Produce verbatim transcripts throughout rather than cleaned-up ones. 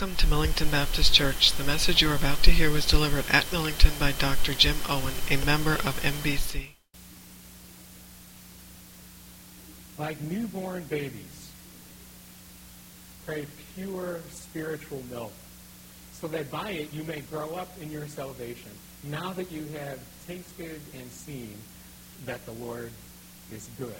Welcome to Millington Baptist Church. The message you are about to hear was delivered at Millington by Doctor Jim Owen, a member of M B C. Like newborn babies, crave pure spiritual milk, so that by it you may grow up in your salvation, now that you have tasted and seen that the Lord is good.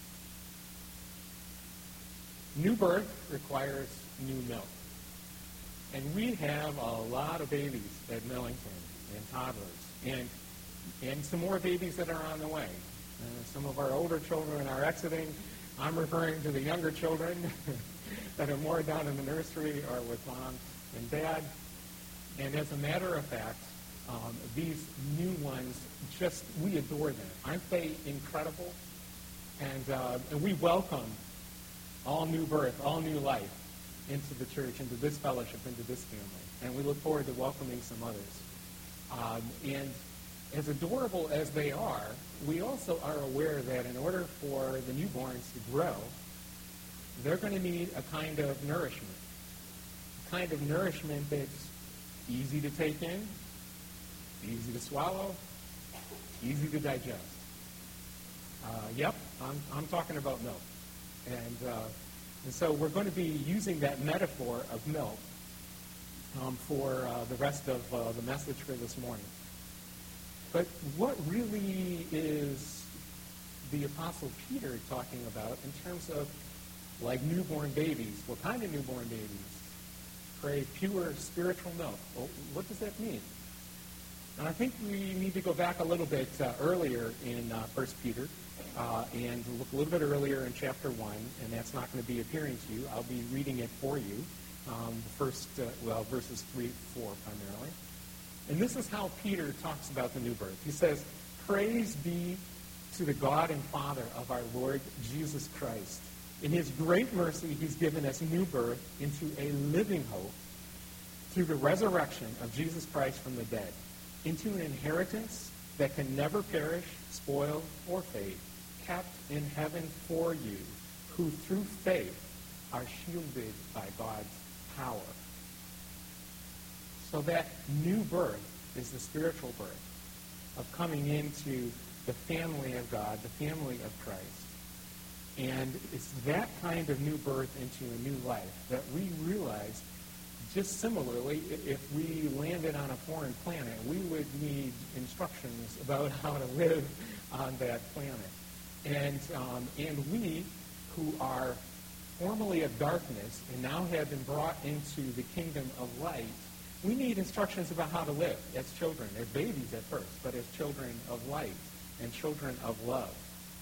New birth requires new milk. And we have a lot of babies at Millington, and toddlers, and and some more babies that are on the way. Uh, some of our older children are exiting. I'm referring to the younger children that are more down in the nursery or with mom and dad. And as a matter of fact, um, these new ones, just, we adore them. Aren't they incredible? And, uh, and we welcome all new birth, all new life into the church, into this fellowship, into this family. And we look forward to welcoming some others. Um, and as adorable as they are, we also are aware that in order for the newborns to grow, they're going to need a kind of nourishment. A kind of nourishment that's easy to take in, easy to swallow, easy to digest. Uh, yep, I'm, I'm talking about milk. And uh, And so we're going to be using that metaphor of milk um, for uh, the rest of uh, the message for this morning. But what really is the Apostle Peter talking about in terms of like newborn babies? What kind of newborn babies crave pure spiritual milk? Well, what does that mean? And I think we need to go back a little bit uh, earlier in uh, First Peter. Uh, and look a little bit earlier in chapter one, and that's not going to be appearing to you. I'll be reading it for you, um, the first, uh, well, verses three, four primarily. And this is how Peter talks about the new birth. He says, "Praise be to the God and Father of our Lord Jesus Christ. In his great mercy, he's given us new birth into a living hope through the resurrection of Jesus Christ from the dead, into an inheritance that can never perish, spoil, or fade, kept in heaven for you, who through faith are shielded by God's power." So that new birth is the spiritual birth of coming into the family of God, the family of Christ. And it's that kind of new birth into a new life that we realize, just similarly, if we landed on a foreign planet, we would need instructions about how to live on that planet. And um, and we, who are formerly of darkness and now have been brought into the kingdom of light, we need instructions about how to live as children, as babies at first, but as children of light and children of love.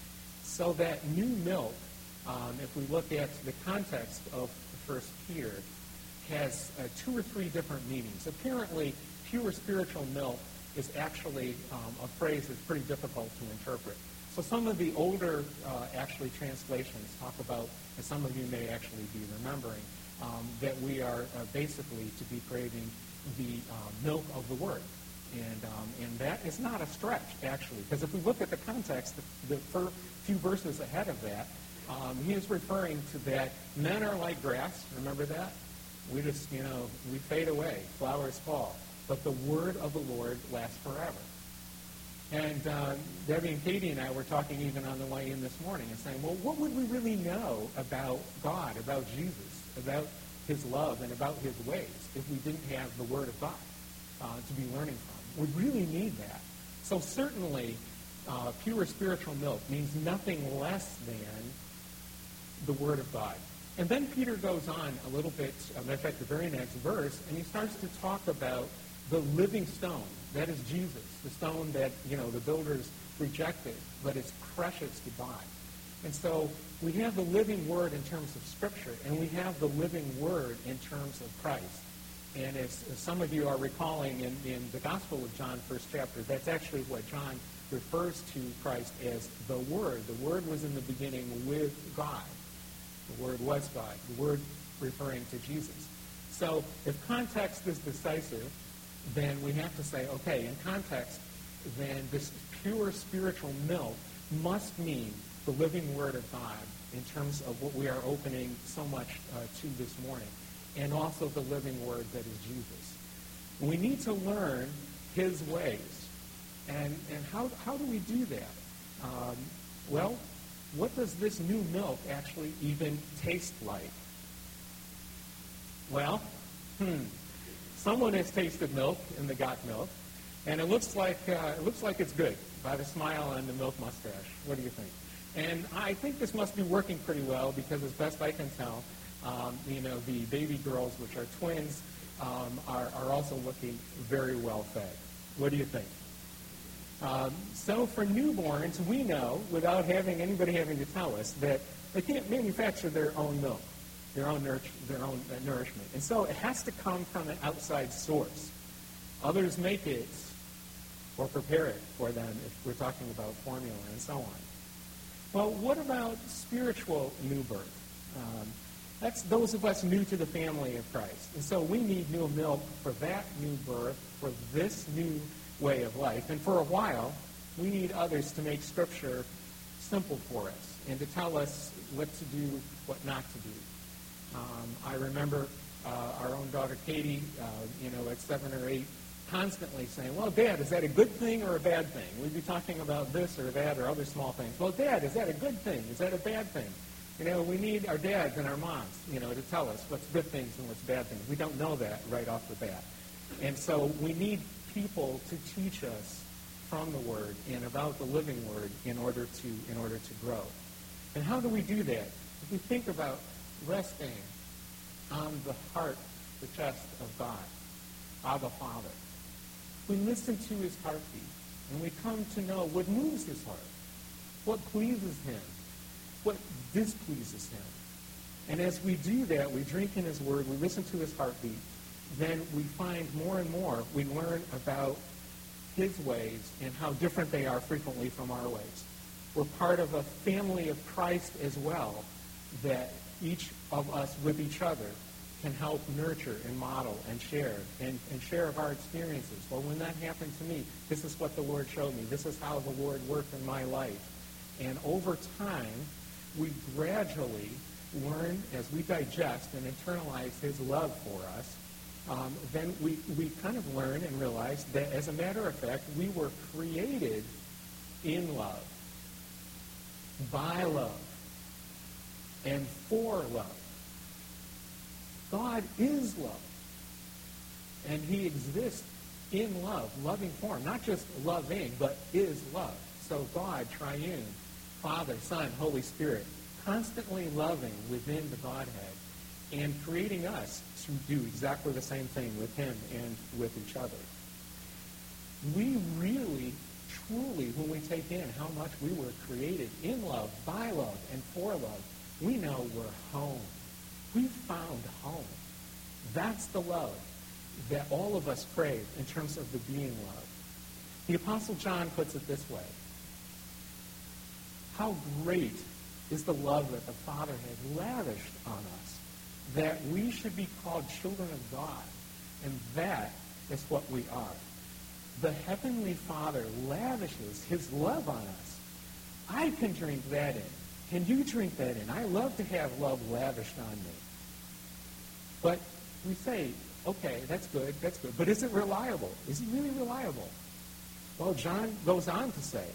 So that new milk, um, if we look at the context of First Peter, has uh, two or three different meanings. Apparently, pure spiritual milk is actually um, a phrase that's pretty difficult to interpret. So some of the older, uh, actually, translations talk about, and some of you may actually be remembering, um, that we are uh, basically to be craving the uh, milk of the Word. And um, and that is not a stretch, actually, because if we look at the context, the, the first few verses ahead of that, um, he is referring to that men are like grass. Remember that? We just, you know, we fade away. Flowers fall. But the word of the Lord lasts forever. And uh, Debbie and Katie and I were talking even on the way in this morning and saying, well, what would we really know about God, about Jesus, about his love and about his ways if we didn't have the word of God uh, to be learning from? We really need that. So certainly, uh, pure spiritual milk means nothing less than the word of God. And then Peter goes on a little bit, uh, in fact, the very next verse, and he starts to talk about the living stone. That is Jesus, the stone that, you know, the builders rejected, but it's precious to God. And so we have the living word in terms of Scripture, and we have the living word in terms of Christ. And as, as some of you are recalling in, in the Gospel of John, first chapter, that's actually what John refers to Christ as the Word. The Word was in the beginning with God. The Word was God. The Word referring to Jesus. So if context is decisive, then we have to say, okay, in context, then this pure spiritual milk must mean the living Word of God in terms of what we are opening so much uh, to this morning. and also the living word that is Jesus. We need to learn his ways. And, and how, how do we do that? Um, well, what does this new milk actually even taste like? Well, hmm, someone has tasted milk in the got milk, and it looks like uh, it looks like it's good by the smile and the milk mustache. What do you think? And I think this must be working pretty well because, as best I can tell, um, you know, the baby girls, which are twins, um, are, are also looking very well fed. What do you think? Um, so for newborns, we know, without having anybody having to tell us, that they can't manufacture their own milk, their own, nour- their own uh, nourishment. And so it has to come from an outside source. Others make it or prepare it for them if we're talking about formula and so on. Well, what about spiritual new birth? Um, that's those of us new to the family of Christ. And so we need new milk for that new birth, for this new way of life. And for a while, we need others to make Scripture simple for us and to tell us what to do, what not to do. Um, I remember uh, our own daughter Katie, uh, you know, at seven or eight, constantly saying, well, Dad, is that a good thing or a bad thing? We'd be talking about this or that or other small things. Well, Dad, is that a good thing? Is that a bad thing? You know, we need our dads and our moms, you know, to tell us what's good things and what's bad things. We don't know that right off the bat. And so we need people to teach us from the Word and about the living Word in order to in order to grow. And how do we do that? If we think about resting on the heart, the chest of God, Abba Father, we listen to his heartbeat, and we come to know what moves his heart, what pleases him, what displeases him. And as we do that, we drink in his word, we listen to his heartbeat, then we find more and more, we learn about his ways and how different they are frequently from our ways. We're part of a family of Christ as well, that each of us with each other can help nurture and model and share and, and share of our experiences. Well, when that happened to me, this is what the Lord showed me. This is how the Lord worked in my life. And over time, we gradually learn, as we digest and internalize his love for us, um, then we, we kind of learn and realize that, as a matter of fact, we were created in love, by love, and for love. God is love, and he exists in love, loving form, not just loving, but is love. So God, triune, Father, Son, Holy Spirit, constantly loving within the Godhead and creating us to do exactly the same thing with him and with each other. We really, truly, when we take in how much we were created in love, by love, and for love, we know we're home. We've found home. That's the love that all of us crave in terms of the being love. The Apostle John puts it this way. How great is the love that the Father has lavished on us, that we should be called children of God. And that is what we are. The Heavenly Father lavishes his love on us. I can drink that in. Can you drink that in? I love to have love lavished on me. But we say, okay, that's good, that's good. But is it reliable? Is it really reliable? Well, John goes on to say,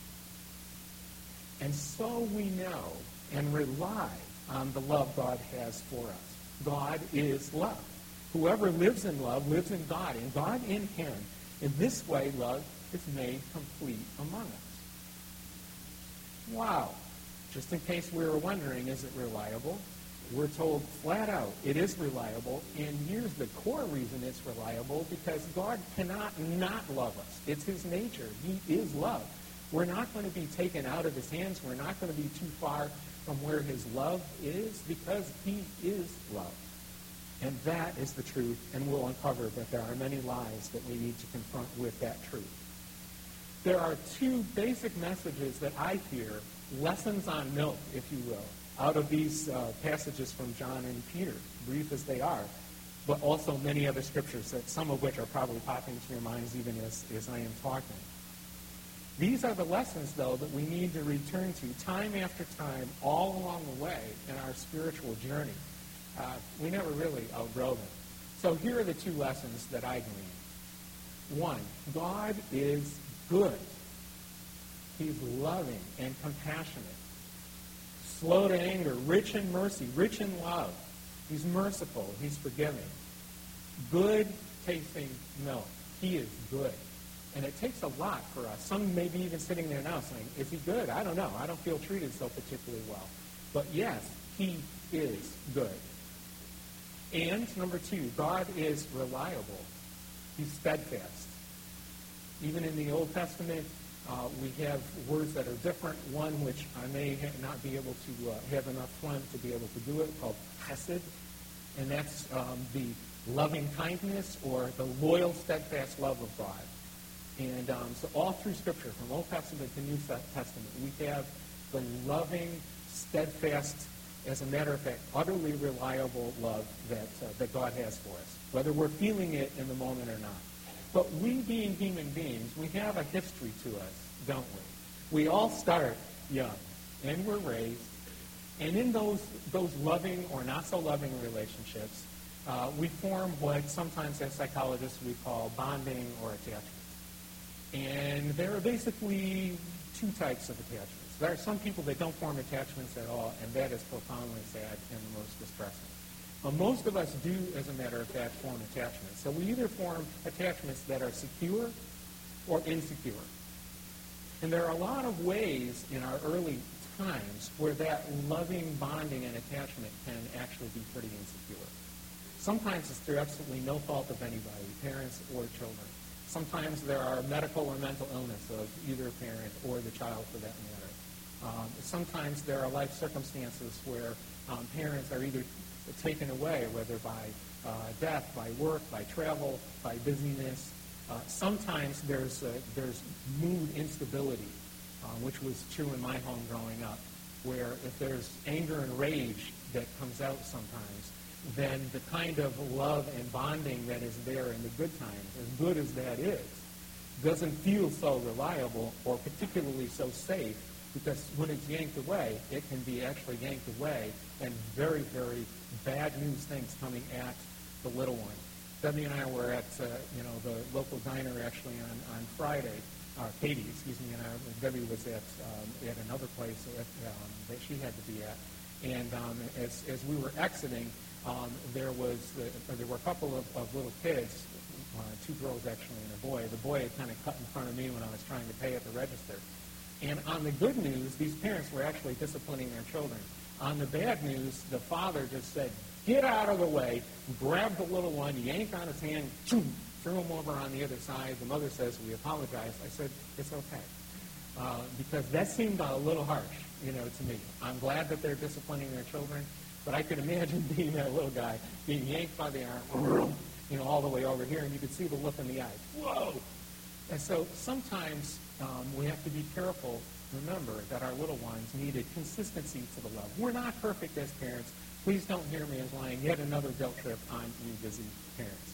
and so we know and rely on the love God has for us. God is love. Whoever lives in love lives in God, and God in him. In this way, love is made complete among us. Wow. Just in case we were wondering, is it reliable? We're told flat out it is reliable, and here's the core reason it's reliable, because God cannot not love us. It's his nature. He is love. We're not going to be taken out of his hands. We're not going to be too far from where his love is, because he is love. And that is the truth, and we'll uncover that there are many lies that we need to confront with that truth. There are two basic messages that I hear, lessons on milk, if you will, out of these uh, passages from John and Peter, brief as they are, but also many other scriptures, that some of which are probably popping into your minds even as, as I am talking. These are the lessons, though, that we need to return to time after time all along the way in our spiritual journey. Uh, we never really outgrow them. So here are the two lessons that I glean. One, God is good. He's loving and compassionate, slow to anger, rich in mercy, rich in love. He's merciful. He's forgiving. Good tasting milk. He is good. And it takes a lot for us. Some may be even sitting there now saying, is he good? I don't know. I don't feel treated so particularly well. But yes, he is good. And number two, God is reliable. He's steadfast. Even in the Old Testament, uh, we have words that are different. One which I may not be able to uh, have enough fun to be able to do it, called chesed. And that's um, the loving kindness or the loyal, steadfast love of God. And um, so all through Scripture, from Old Testament to New Testament, we have the loving, steadfast, as a matter of fact, utterly reliable love that uh, that God has for us, whether we're feeling it in the moment or not. But we being human beings, we have a history to us, don't we? We all start young, and we're raised. And in those those loving or not so loving relationships, uh, we form what sometimes as psychologists we call bonding or attachment. And there are basically two types of attachments. There are some people that don't form attachments at all, and that is profoundly sad and the most distressing. But most of us do, as a matter of fact, form attachments. So we either form attachments that are secure or insecure. And there are a lot of ways in our early times where that loving bonding and attachment can actually be pretty insecure. Sometimes it's through absolutely no fault of anybody, parents or children. Sometimes there are medical or mental illness of either parent or the child for that matter. Um, sometimes there are life circumstances where um, parents are either taken away, whether by uh, death, by work, by travel, by busyness. Uh, sometimes there's uh, there's mood instability, uh, which was true in my home growing up, where if there's anger and rage that comes out sometimes, then the kind of love and bonding that is there in the good times, as good as that is, doesn't feel so reliable or particularly so safe, because when it's yanked away, it can be actually yanked away, and very, very bad news things coming at the little one. Debbie and I were at, uh, you know, the local diner actually on, on Friday, uh, Katie, excuse me, and I, Debbie was at um, at another place at, um, that she had to be at, and um, as as we were exiting, um, there was uh, there were a couple of, of little kids, uh, two girls actually and a boy. The boy had kind of cut in front of me when I was trying to pay at the register. And on the good news, these parents were actually disciplining their children. On the bad news, the father just said, "Get out of the way," grabbed the little one, yanked on his hand, threw him over on the other side. The mother says, "We apologize." I said, "It's okay." Uh, because that seemed a little harsh, you know, to me. I'm glad that they're disciplining their children, but I could imagine being that little guy, being yanked by the arm, you know, all the way over here, and you could see the look in the eyes. Whoa! And so sometimes um, we have to be careful, remember, that our little ones needed consistency to the love. We're not perfect as parents. Please don't hear me as lying yet another guilt trip on you busy parents.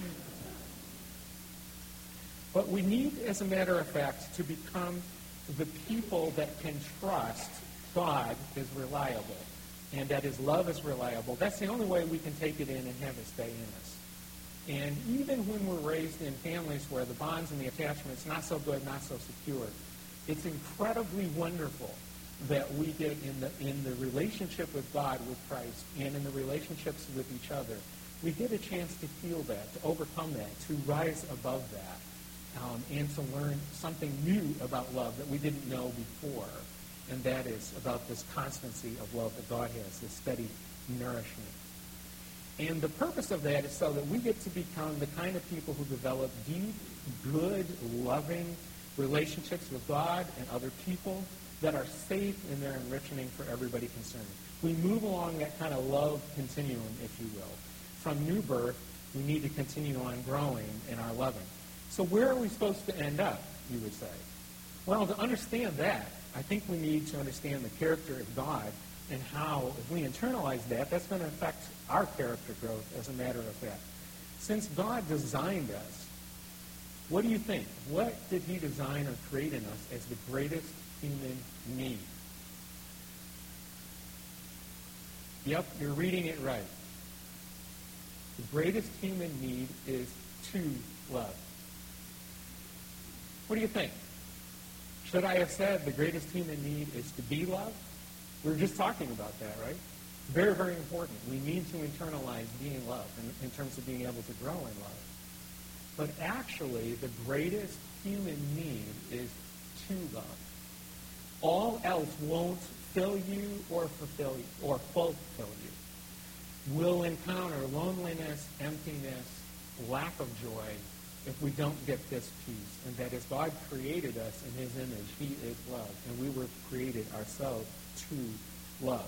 But we need, as a matter of fact, to become the people that can trust God is reliable and that his love is reliable. That's the only way we can take it in and have it stay in us. And even when we're raised in families where the bonds and the attachment's not so good, not so secure, it's incredibly wonderful that we get in the in the relationship with God, with Christ, and in the relationships with each other. We get a chance to feel that, to overcome that, to rise above that, um, and to learn something new about love that we didn't know before. And that is about this constancy of love that God has, this steady nourishment. And the purpose of that is so that we get to become the kind of people who develop deep, good, loving relationships with God and other people that are safe and they're enriching for everybody concerned. We move along that kind of love continuum, if you will. From new birth, we need to continue on growing in our loving. So where are we supposed to end up, you would say? Well, to understand that, I think we need to understand the character of God and how, if we internalize that, that's going to affect our character growth as a matter of fact. Since God designed us, what do you think? What did he design or create in us as the greatest human need? Yep, you're reading it right. The greatest human need is to love. What do you think? Should I have said the greatest human need is to be loved? We were just talking about that, right? Very, very important. We need to internalize being loved in, in terms of being able to grow in love. But actually, the greatest human need is to love. All else won't fill you or fulfill you or fulfill you. We'll encounter loneliness, emptiness, lack of joy if we don't get this piece, and that as God created us in his image, he is love, and we were created ourselves to love.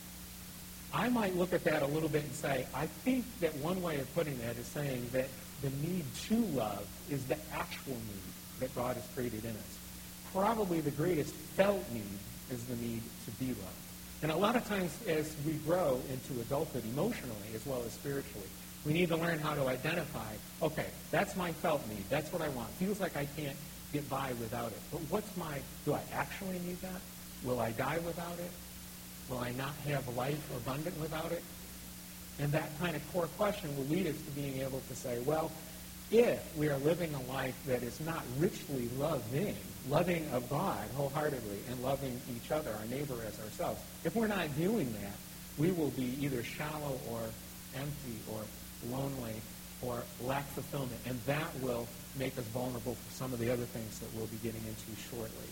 I might look at that a little bit and say, I think that one way of putting that is saying that the need to love is the actual need that God has created in us. Probably the greatest felt need is the need to be loved. And a lot of times as we grow into adulthood emotionally as well as spiritually, we need to learn how to identify, okay, that's my felt need. That's what I want. Feels like I can't get by without it. But what's my, do I actually need that? Will I die without it? Will I not have life abundant without it? And that kind of core question will lead us to being able to say, well, if we are living a life that is not richly loving, loving of God wholeheartedly and loving each other, our neighbor as ourselves, if we're not doing that, we will be either shallow or empty or lonely or lack fulfillment, and that will make us vulnerable for some of the other things that we'll be getting into shortly.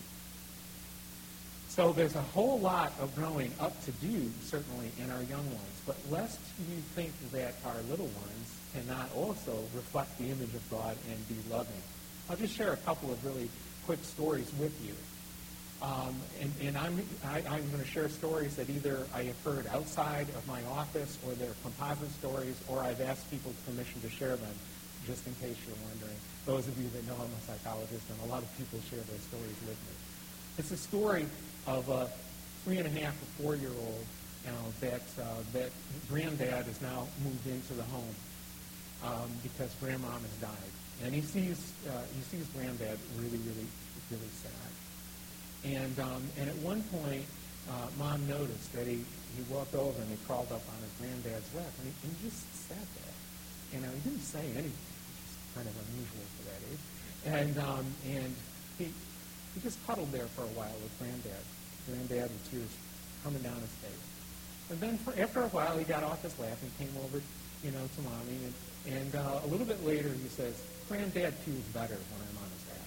So there's a whole lot of growing up to do, certainly, in our young ones. But lest you think that our little ones cannot also reflect the image of God and be loving, I'll just share a couple of really quick stories with you. Um, and and I'm, I, I'm going to share stories that either I have heard outside of my office, or they're composite stories, or I've asked people's permission to share them, just in case you're wondering. Those of you that know I'm a psychologist, and a lot of people share those stories with me. It's a story of a three and a half or four-year-old you know, that uh, that granddad has now moved into the home um, because grandmom has died, and he sees uh, he sees granddad really, really, really sad. And um, and at one point, uh, mom noticed that he, he walked over and he crawled up on his granddad's lap, and he, and he just sat there. You know, he didn't say anything, which is kind of unusual for that age. And um, and he he just cuddled there for a while with granddad. Granddad with tears coming down his face. And then for, after a while, he got off his lap and came over, you know, to mommy. And, and uh, a little bit later, he says, "Granddad feels better when I'm on his lap.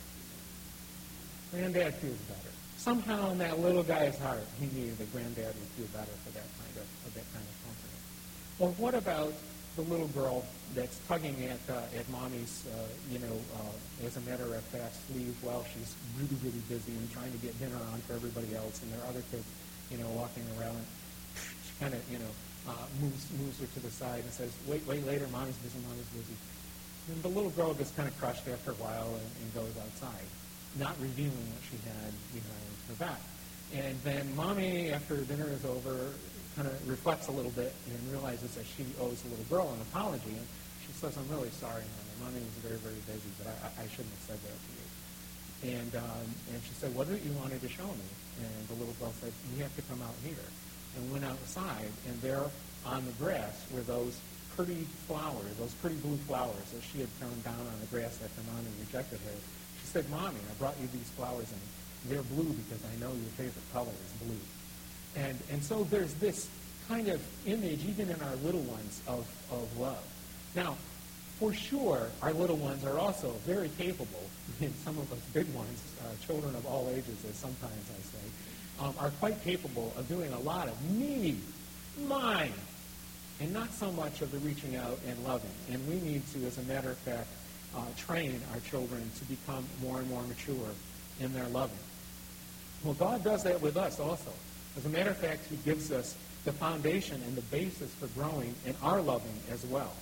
Granddad feels better." Somehow in that little guy's heart, he knew that granddad would feel better for that kind of, of that kind of company. Or what about the little girl that's tugging at uh, at mommy's, uh, you know, uh, as a matter of fact, sleeve while she's really, really busy and trying to get dinner on for everybody else, and there are other kids, you know, walking around. And she kind of, you know, uh, moves moves her to the side and says, "Wait, wait, later. Mommy's busy. Mommy's busy." And the little girl gets kind of crushed after a while and, and goes outside, not revealing what she had behind her back. And then mommy, after dinner is over, kind of reflects a little bit and realizes that she owes the little girl an apology. And she says, "I'm really sorry, Mommy. Mommy was very, very busy, but I, I shouldn't have said that to you." And um, and she said, "What is it you wanted to show me?" And the little girl said, "You have to come out here." And went outside, and there on the grass were those pretty flowers, those pretty blue flowers that she had thrown down on the grass after Mommy rejected her. She said, "Mommy, I brought you these flowers, and they're blue because I know your favorite color is blue." And and so there's this kind of image, even in our little ones, of, of love. Now, for sure, our little ones are also very capable, and some of us big ones, uh, children of all ages, as sometimes I say, um, are quite capable of doing a lot of me, mine, and not so much of the reaching out and loving. And we need to, as a matter of fact, uh, train our children to become more and more mature in their loving. Well, God does that with us also. As a matter of fact, he gives us the foundation and the basis for growing in our loving as well.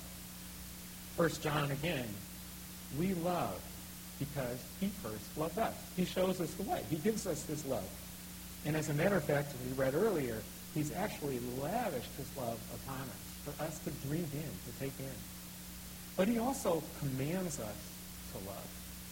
First John again, we love because he first loved us. He shows us the way. He gives us this love. And as a matter of fact, as we read earlier, he's actually lavished his love upon us for us to breathe in, to take in. But he also commands us to love.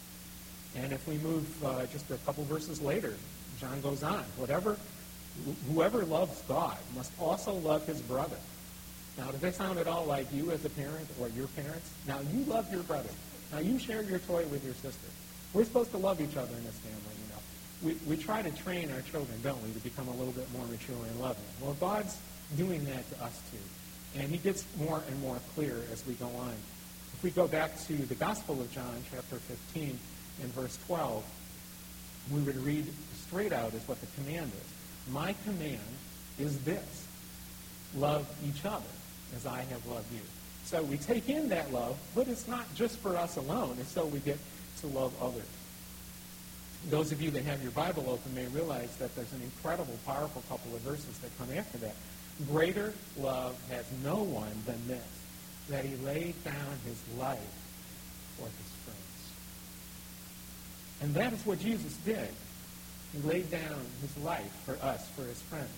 And if we move uh, just a couple verses later, John goes on, whatever, whoever loves God must also love his brother. Now, does that sound at all like you as a parent or your parents? Now, you love your brother. Now, you share your toy with your sister. We're supposed to love each other in this family, you know. We, we try to train our children, don't we, to become a little bit more mature and loving. Well, God's doing that to us, too. And he gets more and more clear as we go on. If we go back to the Gospel of John, chapter fifteen, and verse twelve, we would read straight out as what the command is. My command is this: love each other as I have loved you. So we take in that love, but it's not just for us alone. It's so we get to love others. Those of you that have your Bible open may realize that there's an incredible, powerful couple of verses that come after that. Greater love has no one than this, that he laid down his life for his friends. And that is what Jesus did. He laid down his life for us, for his friends.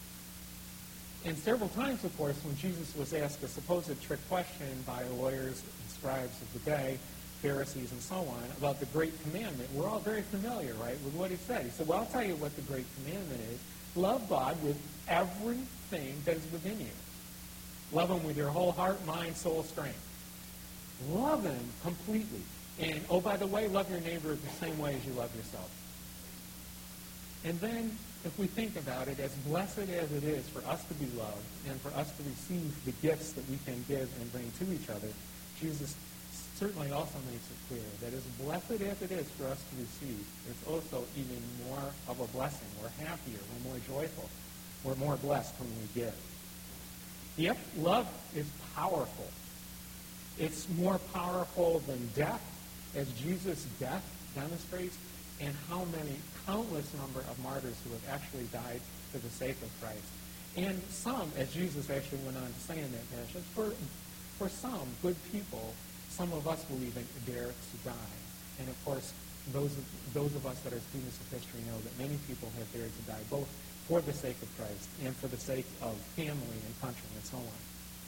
And several times, of course, when Jesus was asked a supposed trick question by lawyers and scribes of the day, Pharisees and so on, about the great commandment, we're all very familiar, right, with what he said. He said, well, I'll tell you what the great commandment is. Love God with everything that is within you. Love him with your whole heart, mind, soul, strength. Love him completely. And, oh, by the way, love your neighbor the same way as you love yourself. And then, if we think about it, as blessed as it is for us to be loved and for us to receive the gifts that we can give and bring to each other, Jesus certainly also makes it clear that as blessed as it is for us to receive, it's also even more of a blessing. We're happier. We're more joyful. We're more blessed when we give. Yep, love is powerful. It's more powerful than death, as Jesus' death demonstrates, and how many countless number of martyrs who have actually died for the sake of Christ. And some, as Jesus actually went on to say in that passage, for, for some good people, some of us will even dare to die. And of course, those of, those of us that are students of history know that many people have dared to die, both for the sake of Christ and for the sake of family and country and so on.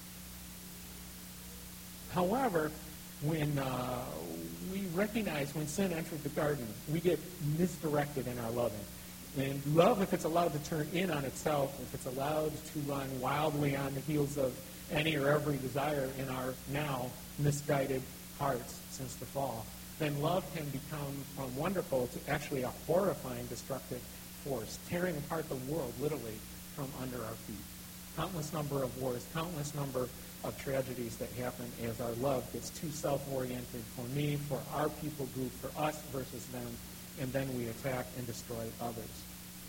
However, when uh, we recognize when sin entered the garden, we get misdirected in our loving. And love, if it's allowed to turn in on itself, if it's allowed to run wildly on the heels of any or every desire in our now misguided hearts since the fall, then love can become from wonderful to actually a horrifying, destructive force, tearing apart the world literally from under our feet. Countless number of wars, countless number of tragedies that happen as our love gets too self-oriented for me, for our people group, for us versus them, and then we attack and destroy others.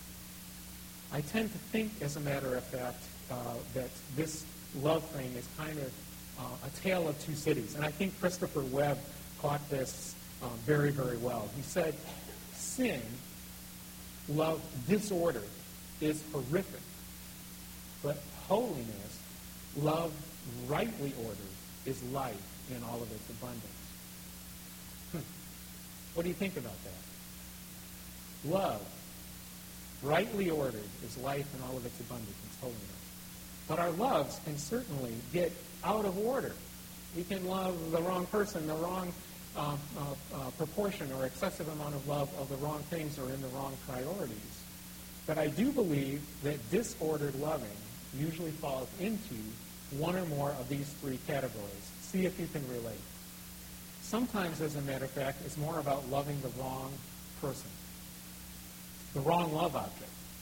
I tend to think, as a matter of fact, uh, that this love thing is kind of uh, a tale of two cities. And I think Christopher Webb caught this um, very, very well. He said, sin, love, disorder is horrific, but holiness, love, rightly ordered, is life in all of its abundance. Hmm. What do you think about that? Love, rightly ordered, is life in all of its abundance. It's holiness. But our loves can certainly get out of order. We can love the wrong person, the wrong uh, uh, uh, proportion or excessive amount of love of the wrong things or in the wrong priorities. But I do believe that disordered loving usually falls into one or more of these three categories. See if you can relate. Sometimes, as a matter of fact, it's more about loving the wrong person, the wrong love object.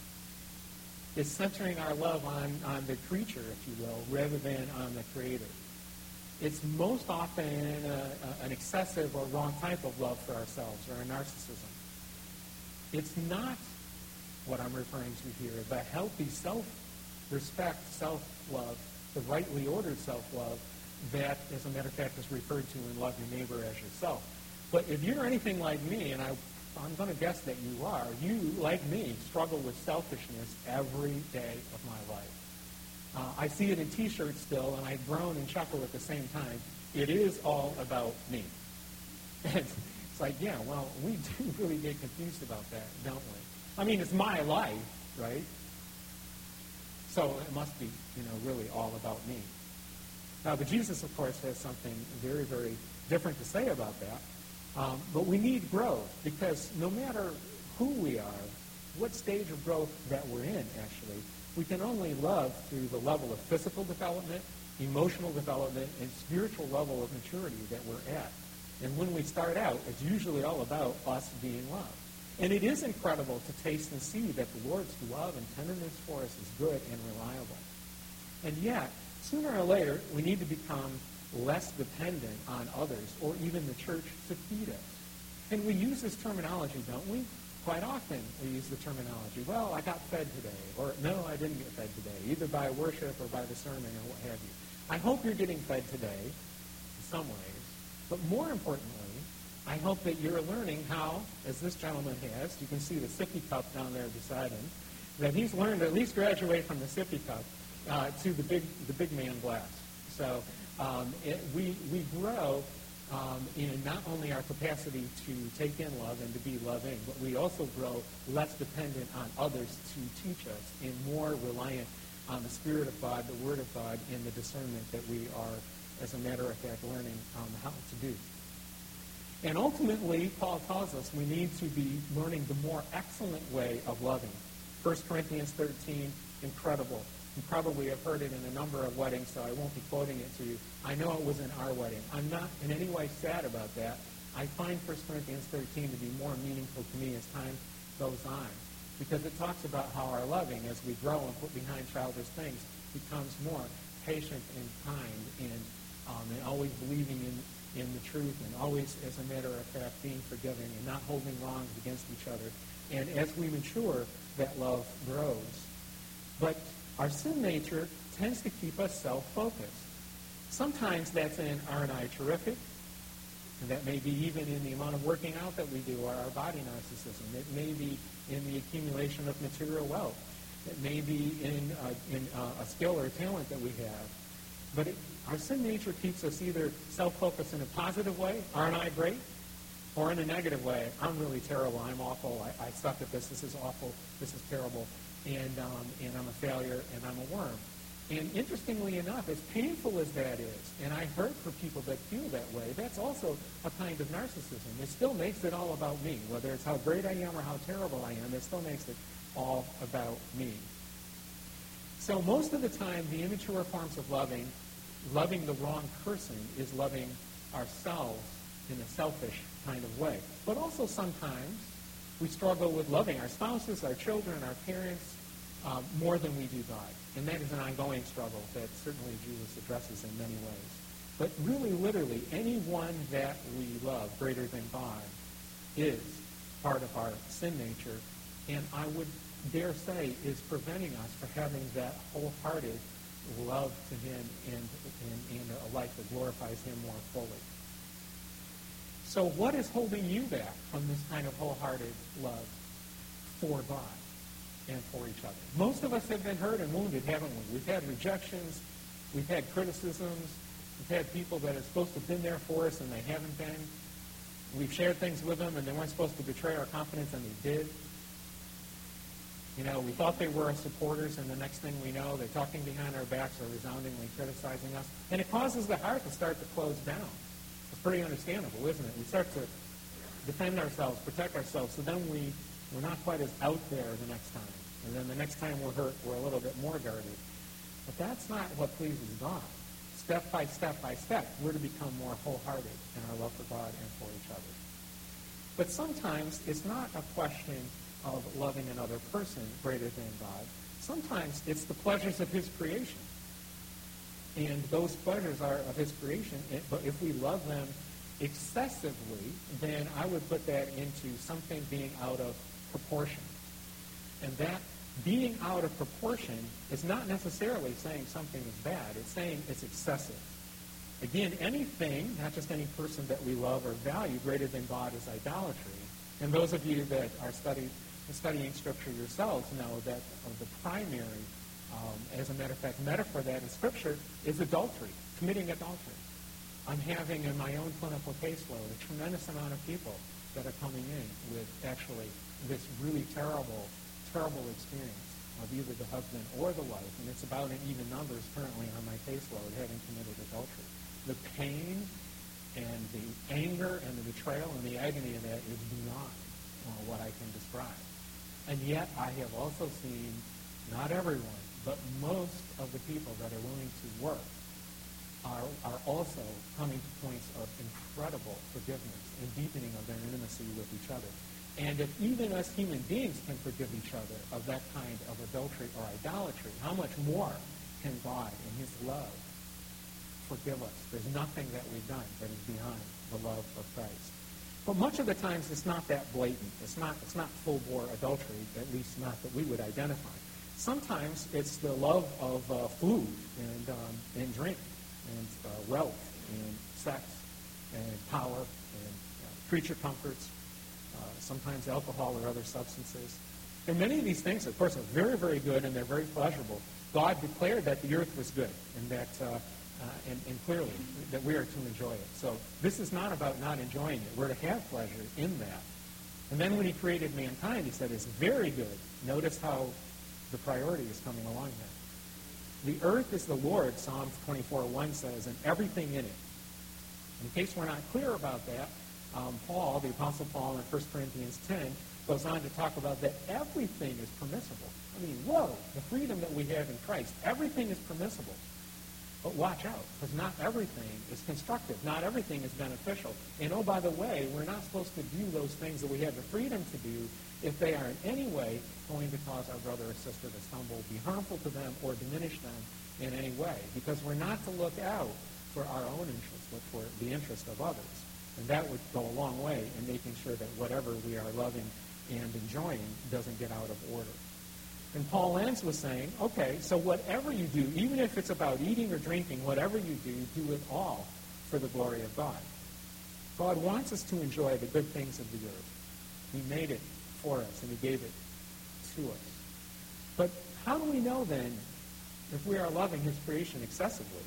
It's centering our love on, on the creature, if you will, rather than on the Creator. It's most often a, a, an excessive or wrong type of love for ourselves, or a narcissism. It's not what I'm referring to here, the healthy self-respect, self-love, the rightly ordered self-love that, as a matter of fact, is referred to in love your neighbor as yourself. But if you're anything like me, and I, I'm going to guess that you are, you, like me, struggle with selfishness every day of my life. Uh, I see it in T-shirts still, and I groan and chuckle at the same time. It is all about me. And it's like, yeah, well, we do really get confused about that, don't we? I mean, it's my life, right? So it must be, you know, really all about me. Now, but Jesus, of course, has something very, very different to say about that. Um, but we need growth, because no matter who we are, what stage of growth that we're in, actually, we can only love through the level of physical development emotional development, and spiritual level of maturity that we're at. And when we start out, it's usually all about us being loved. And it is incredible to taste and see that the Lord's love and tenderness for us is good and reliable. And yet, sooner or later, we need to become less dependent on others or even the church to feed us. And we use this terminology, don't we? Quite often we use the terminology, well, I got fed today, or no, I didn't get fed today, either by worship or by the sermon or what have you. I hope you're getting fed today in some ways, but more importantly, I hope that you're learning how, as this gentleman has, you can see the sippy cup down there beside him, that he's learned to at least graduate from the sippy cup uh, to the big the big man glass. So um, it, we, we grow um, in not only our capacity to take in love and to be loving, but we also grow less dependent on others to teach us and more reliant on the Spirit of God, the Word of God, and the discernment that we are, as a matter of fact, learning um, how to do. And ultimately, Paul tells us we need to be learning the more excellent way of loving. First Corinthians thirteen, incredible. You probably have heard it in a number of weddings, so I won't be quoting it to you. I know it was in our wedding. I'm not in any way sad about that. I find First Corinthians thirteen to be more meaningful to me as time goes on, because it talks about how our loving, as we grow and put behind childish things, becomes more patient and kind and, um, and always believing in in the truth, and always, as a matter of fact, being forgiving and not holding wrongs against each other. And as we mature, that love grows. But our sin nature tends to keep us self-focused. Sometimes that's in, aren't I terrific? And that may be even in the amount of working out that we do, or our body narcissism. It may be in the accumulation of material wealth. It may be in, uh, in uh, a skill or talent that we have. But it, our sin nature keeps us either self-focused in a positive way, aren't I great? Or in a negative way, I'm really terrible, I'm awful, I, I suck at this, this is awful, this is terrible, and, um, and I'm a failure, and I'm a worm. And interestingly enough, as painful as that is, and I hurt for people that feel that way, that's also a kind of narcissism. It still makes it all about me. Whether it's how great I am or how terrible I am, it still makes it all about me. So most of the time, the immature forms of loving, loving the wrong person, is loving ourselves in a selfish kind of way. But also sometimes we struggle with loving our spouses, our children, our parents, um, more than we do God. And that is an ongoing struggle that certainly Jesus addresses in many ways. But really, literally, anyone that we love greater than God is part of our sin nature, and I would dare say is preventing us from having that wholehearted love to him and, and, and a life that glorifies him more fully. So what is holding you back from this kind of wholehearted love for God and for each other? Most of us have been hurt and wounded, haven't we? We've had rejections. We've had criticisms. We've had people that are supposed to have been there for us and they haven't been. We've shared things with them and they weren't supposed to betray our confidence and they did. You know, we thought they were our supporters, and the next thing we know, they're talking behind our backs or resoundingly criticizing us. And it causes the heart to start to close down. It's pretty understandable, isn't it? We start to defend ourselves, protect ourselves, so then we, we're not quite as out there the next time. And then the next time we're hurt, we're a little bit more guarded. But that's not what pleases God. Step by step by step, we're to become more wholehearted in our love for God and for each other. But sometimes it's not a question of loving another person greater than God. Sometimes it's the pleasures of his creation. And those pleasures are of his creation, but if we love them excessively, then I would put that into something being out of proportion. And that being out of proportion is not necessarily saying something is bad. It's saying it's excessive. Again, anything, not just any person that we love or value greater than God, is idolatry. And those of you that are studying studying Scripture yourselves know that the primary, um, as a matter of fact, metaphor that in Scripture is adultery, committing adultery. I'm having in my own clinical caseload a tremendous amount of people that are coming in with actually this really terrible, terrible experience of either the husband or the wife, and it's about in even numbers currently on my caseload having committed adultery. The pain and the anger and the betrayal and the agony of that is beyond uh, what I can describe. And yet I have also seen, not everyone, but most of the people that are willing to work are, are also coming to points of incredible forgiveness and deepening of their intimacy with each other. And if even us human beings can forgive each other of that kind of adultery or idolatry, how much more can God in his love forgive us? There's nothing that we've done that is beyond the love of Christ. But much of the times it's not that blatant. It's not, it's not full-bore adultery, at least not that we would identify. Sometimes it's the love of uh, food and, um, and drink and uh, wealth and sex and power and uh, creature comforts, uh, sometimes alcohol or other substances. And many of these things, of course, are very, very good and they're very pleasurable. God declared that the earth was good and that, uh, uh, and, and clearly, that we are to enjoy it. So this is not about not enjoying it. We're to have pleasure in that. And then when he created mankind, he said it's very good. Notice how the priority is coming along there. The earth is the Lord, Psalm twenty-four one says, and everything in it. In case we're not clear about that, um, Paul, the Apostle Paul in First Corinthians ten, goes on to talk about that everything is permissible. I mean, whoa, the freedom that we have in Christ, everything is permissible. But watch out, because not everything is constructive. Not everything is beneficial. And oh, by the way, we're not supposed to do those things that we have the freedom to do if they are in any way going to cause our brother or sister to stumble, be harmful to them, or diminish them in any way. Because we're not to look out for our own interests, but for the interest of others. And that would go a long way in making sure that whatever we are loving and enjoying doesn't get out of order. And Paul ends with saying, okay, so whatever you do, even if it's about eating or drinking, whatever you do, do it all for the glory of God. God wants us to enjoy the good things of the earth. He made it for us, and he gave it to us. But how do we know, then, if we are loving his creation excessively?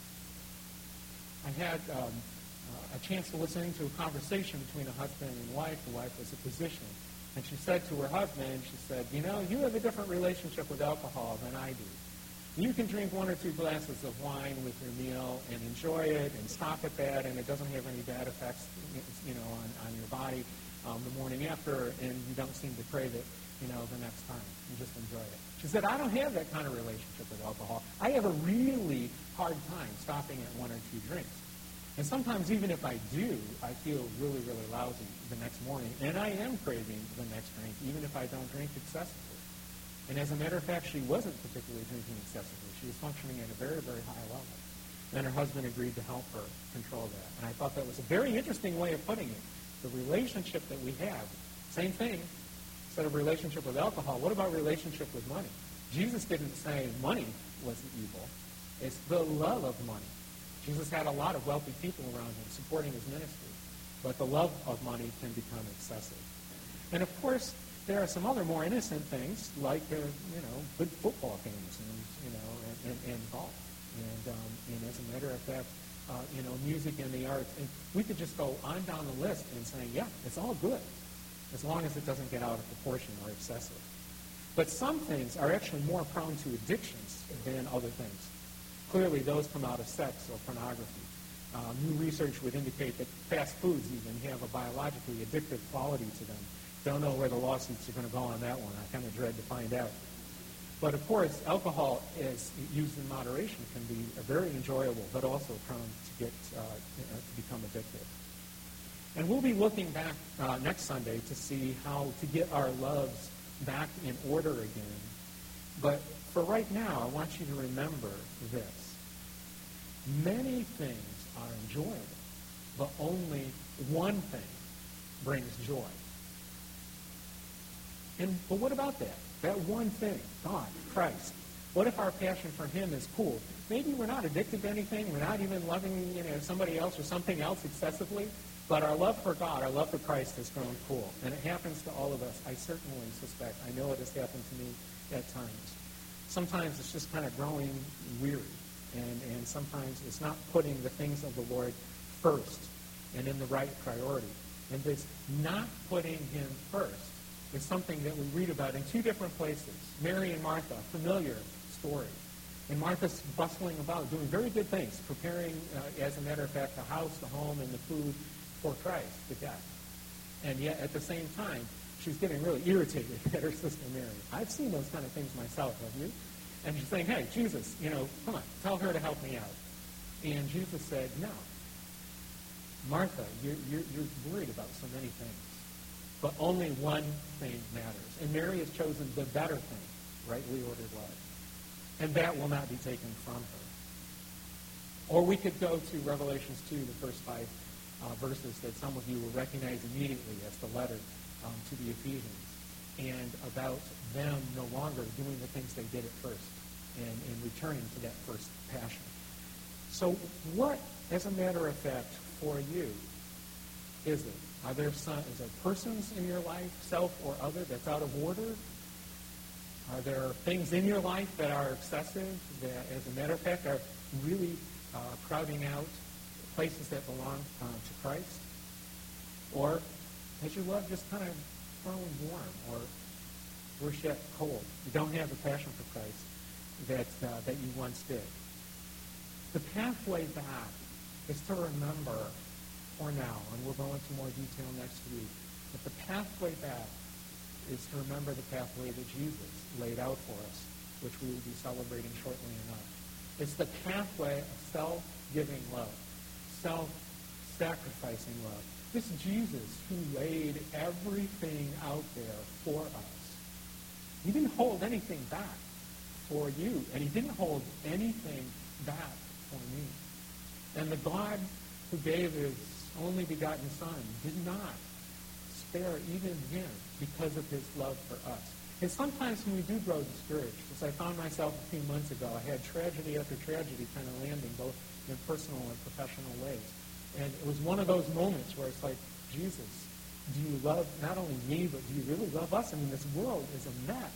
I had um, uh, a chance to listen to a conversation between a husband and wife. The wife was a physician. And she said to her husband, she said, you know, you have a different relationship with alcohol than I do. You can drink one or two glasses of wine with your meal and enjoy it and stop at that, and it doesn't have any bad effects, you know, on, on your body um, the morning after, and you don't seem to crave it, you know, the next time. You just enjoy it. She said, I don't have that kind of relationship with alcohol. I have a really hard time stopping at one or two drinks. And sometimes even if I do, I feel really, really lousy the next morning. And I am craving the next drink, even if I don't drink excessively. And as a matter of fact, she wasn't particularly drinking excessively. She was functioning at a very, very high level. And her husband agreed to help her control that. And I thought that was a very interesting way of putting it. The relationship that we have, same thing, instead of relationship with alcohol, what about relationship with money? Jesus didn't say money was evil. It's the love of money. Jesus had a lot of wealthy people around him supporting his ministry, but the love of money can become excessive. And of course, there are some other more innocent things like, uh, you know, good football games and, you know, and, and, and golf. And, um, and as a matter of fact, uh, you know, music and the arts. And we could just go on down the list and say, yeah, it's all good, as long as it doesn't get out of proportion or excessive. But some things are actually more prone to addictions than other things. Clearly, those come out of sex or pornography. Uh, new research would indicate that fast foods even have a biologically addictive quality to them. Don't know where the lawsuits are going to go on that one. I kind of dread to find out. But of course, alcohol, is used in moderation, can be very enjoyable, but also prone to get uh, to become addictive. And we'll be looking back uh, next Sunday to see how to get our loves back in order again. But for right now, I want you to remember this. Many things are enjoyable, but only one thing brings joy. And but what about that? That one thing, God, Christ. What if our passion for him is cool? Maybe we're not addicted to anything. We're not even loving, you know, somebody else or something else excessively. But our love for God, our love for Christ has grown cool. And it happens to all of us. I certainly suspect. I know it has happened to me at times. Sometimes it's just kind of growing weary. And, and sometimes it's not putting the things of the Lord first and in the right priority. And this not putting him first is something that we read about in two different places. Mary and Martha, familiar story. And Martha's bustling about, doing very good things, preparing, uh, as a matter of fact, the house, the home, and the food for Christ, the death. And yet, at the same time, she's getting really irritated at her sister Mary. I've seen those kind of things myself, have you? And she's saying, hey, Jesus, you know, come on, tell her to help me out. And Jesus said, no. Martha, you're, you're, you're worried about so many things, but only one thing matters. And Mary has chosen the better thing, rightly ordered love. And that will not be taken from her. Or we could go to Revelations two, the first five uh, verses that some of you will recognize immediately as the letter um, to the Ephesians, and about them no longer doing the things they did at first and, and returning to that first passion. So what, as a matter of fact, for you, is it? Are there some, is there persons in your life, self or other, that's out of order? Are there things in your life that are excessive, that, as a matter of fact, are really uh, crowding out places that belong uh, to Christ? Or has your love just kind of grown warm, or worse yet, cold? You don't have the passion for Christ that uh, that you once did. The pathway back is to remember, for now, and we'll go into more detail next week, but the pathway back is to remember the pathway that Jesus laid out for us, which we will be celebrating shortly enough. It's the pathway of self-giving love, self-sacrificing love. This Jesus who laid everything out there for us. He didn't hold anything back for you, and he didn't hold anything back for me. And the God who gave his only begotten Son did not spare even him because of his love for us. And sometimes when we do grow discouraged, as I found myself a few months ago, I had tragedy after tragedy kind of landing both in personal and professional ways. And it was one of those moments where it's like, Jesus, do you love not only me, but do you really love us? I mean, this world is a mess.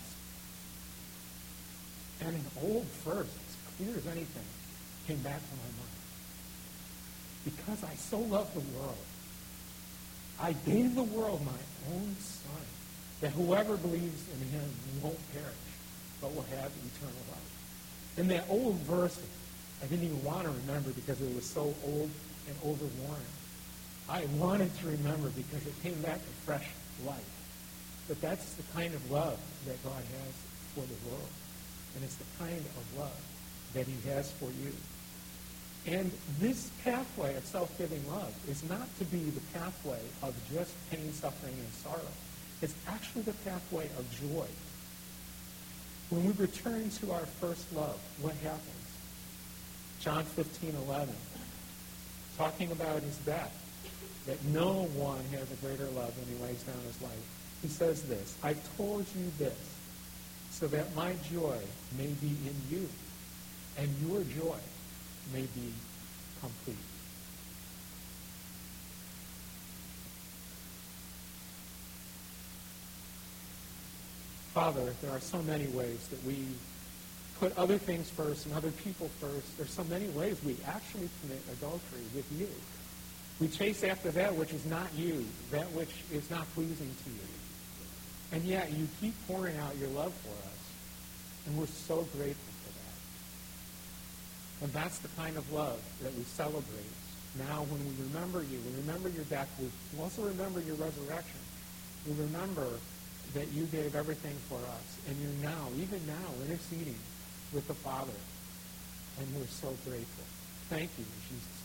And an old verse, as clear as anything, came back to my mind. Because I so love the world, I gave the world my own Son, that whoever believes in him won't perish, but will have eternal life. And that old verse, I didn't even want to remember because it was so old and overworn. I wanted to remember because it came back to fresh life. But that's the kind of love that God has for the world. And it's the kind of love that he has for you. And this pathway of self-giving love is not to be the pathway of just pain, suffering, and sorrow. It's actually the pathway of joy. When we return to our first love, what happens? John fifteen eleven, talking about his death, that no one has a greater love than he lays down his life. He says this, I've told you this, so that my joy may be in you, and your joy may be complete. Father, there are so many ways that we put other things first and other people first. There's so many ways we actually commit adultery with you. We chase after that which is not you, that which is not pleasing to you. And yet you keep pouring out your love for us. And we're so grateful for that. And that's the kind of love that we celebrate now when we remember you. We remember your death. We also remember your resurrection. We remember that you gave everything for us. And you're now, even now, interceding with the Father. And we're so grateful. Thank you, Jesus.